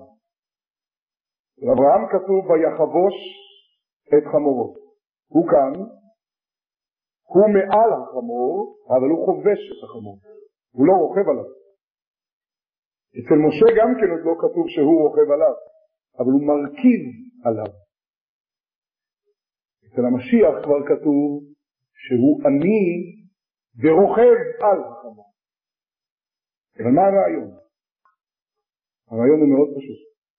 אברהם כתוב ויחבוש את חמורו. הוא כאן, הוא מעל החמור, אבל הוא חובש את החמור. הוא לא רוכב עליו. אצל משה גם כן עוד לא כתוב שהוא רוכב עליו, אבל הוא מרכיב עליו. אצל המשיח כבר כתוב שהוא אני ורוכב על החמור. אבל מה הרעיון? הרעיון הוא מאוד פשוט.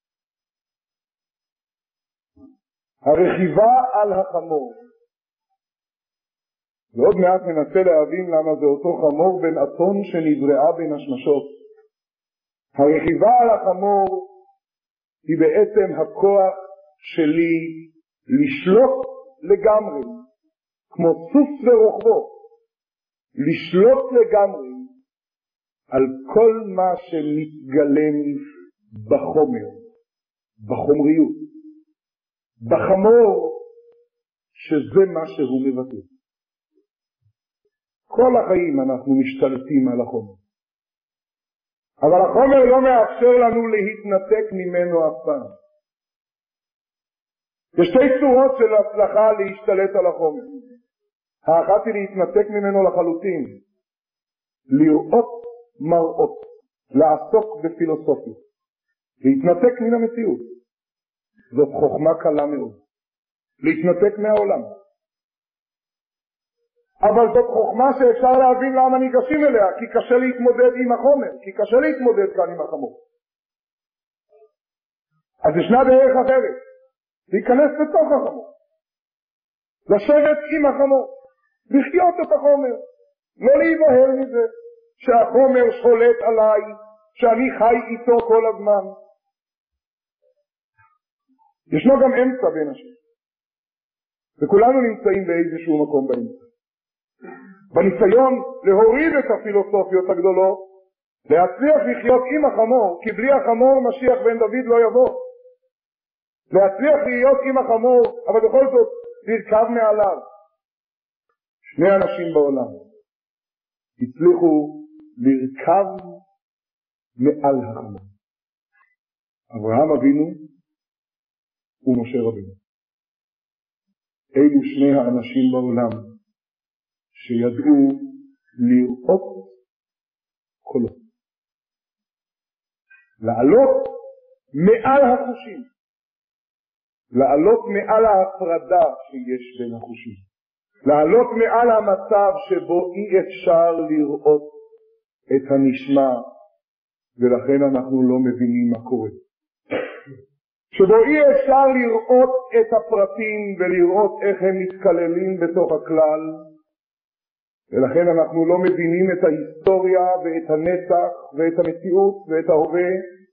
הרכיבה על החמור. ועוד מעט ננסה להבין למה זה אותו חמור בין אסון שנבראה בין השמשות. הרכיבה על החמור היא בעצם הכוח שלי לשלוט לגמרי, כמו סוס ורוכבו, לשלוט לגמרי על כל מה שמתגלם בחומר, בחומריות, בחמור, שזה מה שהוא מבטא. כל החיים אנחנו משתלטים על החומר. אבל החומר לא מאפשר לנו להתנתק ממנו אף פעם. יש שתי צורות של הצלחה להשתלט על החומר. האחת היא להתנתק ממנו לחלוטין, לראות מראות, לעסוק בפילוסופיה, להתנתק מן המציאות. זאת חוכמה קלה מאוד, להתנתק מהעולם. אבל זאת חוכמה שאפשר להבין למה ניגשים אליה, כי קשה להתמודד עם החומר, כי קשה להתמודד כאן עם החמור. אז ישנה דרך אחרת, להיכנס לתוך החמור, לשבת עם החמור, לחיות את החומר, לא להיבהל מזה שהחומר שולט עליי, שאני חי איתו כל הזמן. ישנו גם אמצע בין השני, וכולנו נמצאים באיזשהו מקום באמצע. בניסיון להוריד את הפילוסופיות הגדולות, להצליח לחיות עם החמור, כי בלי החמור משיח בן דוד לא יבוא. להצליח להיות עם החמור, אבל בכל זאת לרכב מעליו. שני אנשים בעולם הצליחו לרכב מעל החמור. אברהם אבינו ומשה רבינו. אלו שני האנשים בעולם שידעו לראות קולות. לעלות מעל החושים. לעלות מעל ההפרדה שיש בין החושים. לעלות מעל המצב שבו אי אפשר לראות את הנשמע, ולכן אנחנו לא מבינים מה קורה. שבו אי אפשר לראות את הפרטים ולראות איך הם מתכללים בתוך הכלל, ולכן אנחנו לא מבינים את ההיסטוריה ואת הנצח ואת המציאות ואת ההווה.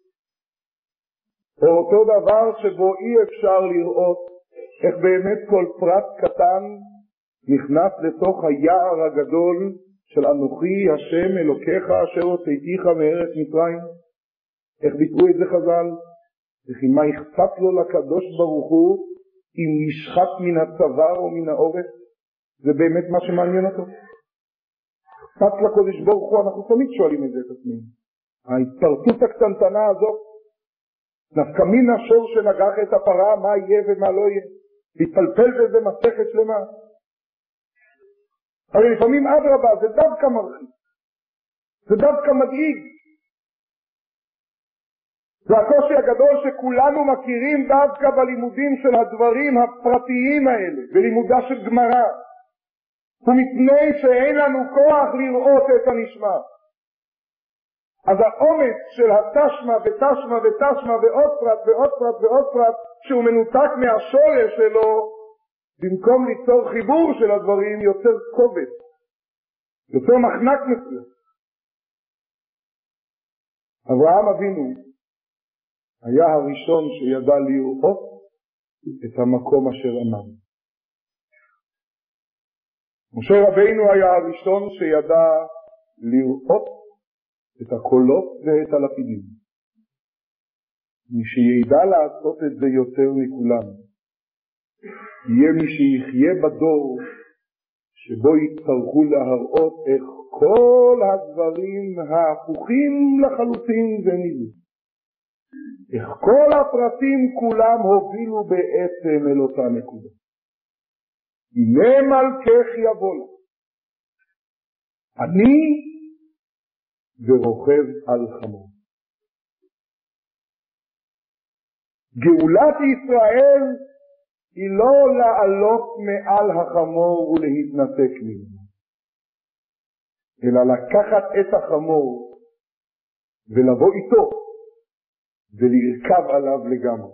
או אותו דבר שבו אי אפשר לראות איך באמת כל פרט קטן נכנס לתוך היער הגדול של אנוכי השם אלוקיך אשר הוצאתיך מארץ מצרים. איך ביטאו את זה חז"ל? וכי מה אכפת לו לקדוש ברוך הוא אם נשחט מן הצוואר או מן העורף? זה באמת מה שמעניין אותו. אכפת לקדוש ברוך הוא, אנחנו תמיד שואלים את זה את עצמנו. ההתפרצות הקטנטנה הזאת, נפקא מינה שור שנגח את הפרה, מה יהיה ומה לא יהיה? להתפלפל בזה מסכת שלמה. הרי לפעמים אדרבה, זה דווקא מרחיק, זה דווקא מדאיג. זה הקושי הגדול שכולנו מכירים דווקא בלימודים של הדברים הפרטיים האלה, בלימודה של גמרא, ומפני שאין לנו כוח לראות את הנשמע. אז האומץ של התשמע ותשמע ותשמע ועוד פרט ועוד פרט ועוד פרט, שהוא מנותק מהשורש שלו, במקום ליצור חיבור של הדברים יוצר כובד, יוצר מחנק מסוים. אברהם אבינו היה הראשון שידע לראות את המקום אשר עמד. משה רבינו היה הראשון שידע לראות את הקולות ואת הלפידים. מי שידע לעשות את זה יותר מכולם, יהיה מי שיחיה בדור שבו יצטרכו להראות איך כל הדברים ההפוכים לחלוטין ונביא. איך כל הפרטים כולם הובילו בעצם אל אותה נקודה. הנה מלכך יבוא לה. אני ורוכב על חמור. גאולת ישראל היא לא לעלות מעל החמור ולהתנתק ממנו, אלא לקחת את החמור ולבוא איתו ולרכב עליו לגמרי.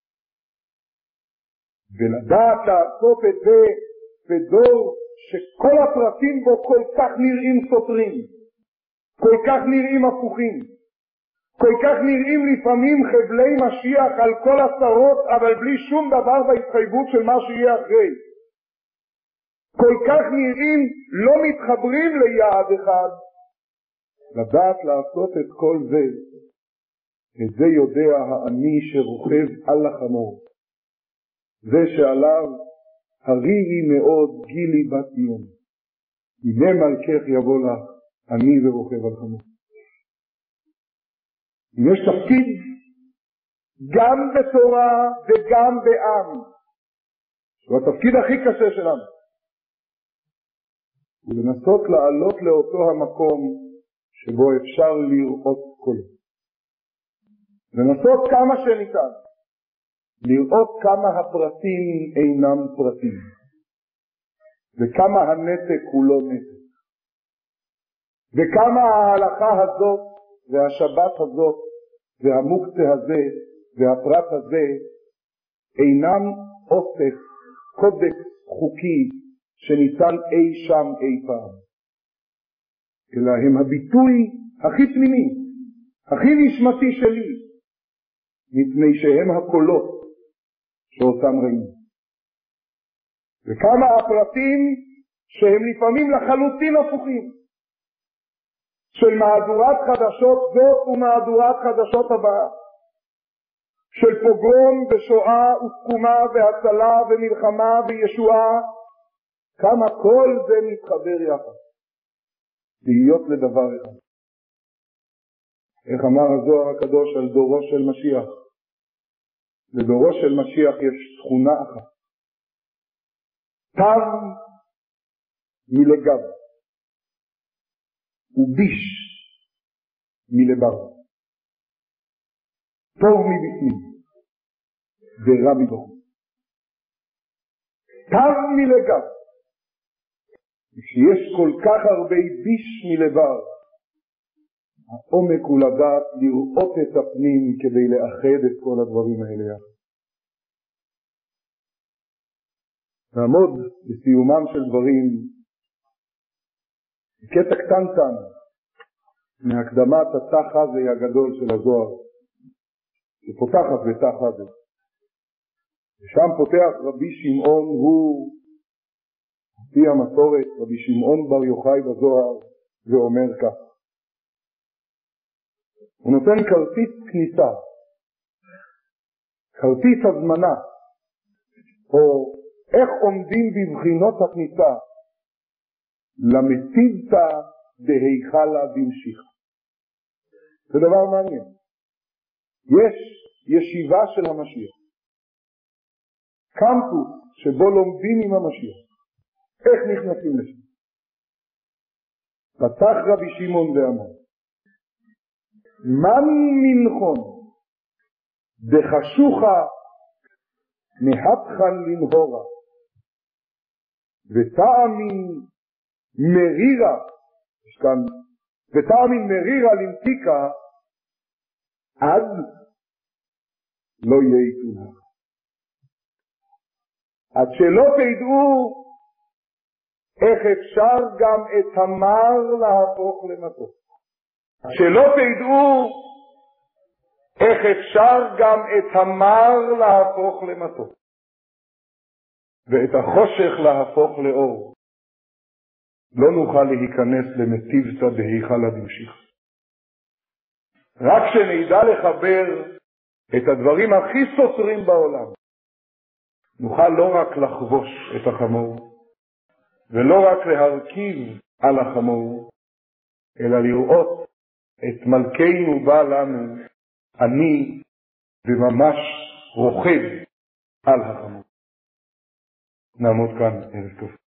ולדעת לעשות את זה בדור שכל הפרטים בו כל כך נראים סותרים, כל כך נראים הפוכים, כל כך נראים לפעמים חבלי משיח על כל הצרות, אבל בלי שום דבר בהתחייבות של מה שיהיה אחרי. כל כך נראים לא מתחברים ליעד אחד, לדעת לעשות את כל זה, את זה יודע האני שרוכב על החמור, זה שעליו הריעי מאוד גילי בת יום, הנה מלכך יבוא לך, אני ורוכב על חמור. יש תפקיד גם בתורה וגם בעם, הוא התפקיד הכי קשה שלנו, ולנסות לעלות לאותו המקום שבו אפשר לראות כולו, לנסות כמה שניתן לראות כמה הפרטים אינם פרטים וכמה הנתק הוא לא נתק, וכמה ההלכה הזאת והשבת הזאת והמוקצה הזה והפרט הזה אינם אוסף קודקס חוקי שניתן אי שם אי פעם, אלא הם הביטוי הכי פנימי, הכי נשמתי שלי, מפני שהם הקולות שאותם ראינו. וכמה הפרטים שהם לפעמים לחלוטין הפוכים, של מהדורת חדשות זאת ומהדורת חדשות הבאה, של פוגרום ושואה ותקומה והצלה ומלחמה וישועה, כמה כל זה מתחבר יחד, להיות לדבר אחד. איך אמר הזוהר הקדוש על דורו של משיח? לדורו של משיח יש תכונה אחת, תו מלגב וביש מלבר, טוב מבפנים ורע מבחוץ. תו מלגב, כשיש כל כך הרבה ביש מלבר, העומק הוא לדעת לראות את הפנים כדי לאחד את כל הדברים האלה יחד. נעמוד בסיומם של דברים קטע קטנטן מהקדמת התא חזה הגדול של הזוהר, שפותחת בתא חזה. ושם פותח רבי שמעון, הוא לפי המסורת רבי שמעון בר יוחאי בזוהר, ואומר כך, הוא נותן כרטיס כניסה, כרטיס הזמנה, או איך עומדים בבחינות הכניסה למציבתא דהיכלה דמשיחא. זה דבר מעניין. יש ישיבה של המשיח, קמפוס שבו לומדים עם המשיח, איך נכנסים לשם. פתח רבי שמעון ואמר, מן מנחון דחשוכה מהפכן לנהורה וטעמין מרירה, יש כאן וטעמין מרירה למתיקה, עד לא יהיה עיתונה, עד שלא תדעו איך אפשר גם את המר להפוך למתוק, שלא תדעו איך אפשר גם את המר להפוך למתוק ואת החושך להפוך לאור, לא נוכל להיכנס למציבתא דהיכלה דמשיחא. רק שנדע לחבר את הדברים הכי סותרים בעולם, נוכל לא רק לחבוש את החמור ולא רק להרכיב על החמור, אלא לראות את מלכנו בא לנו, אני וממש רוכב על החמור. נעמוד כאן, ערב טוב.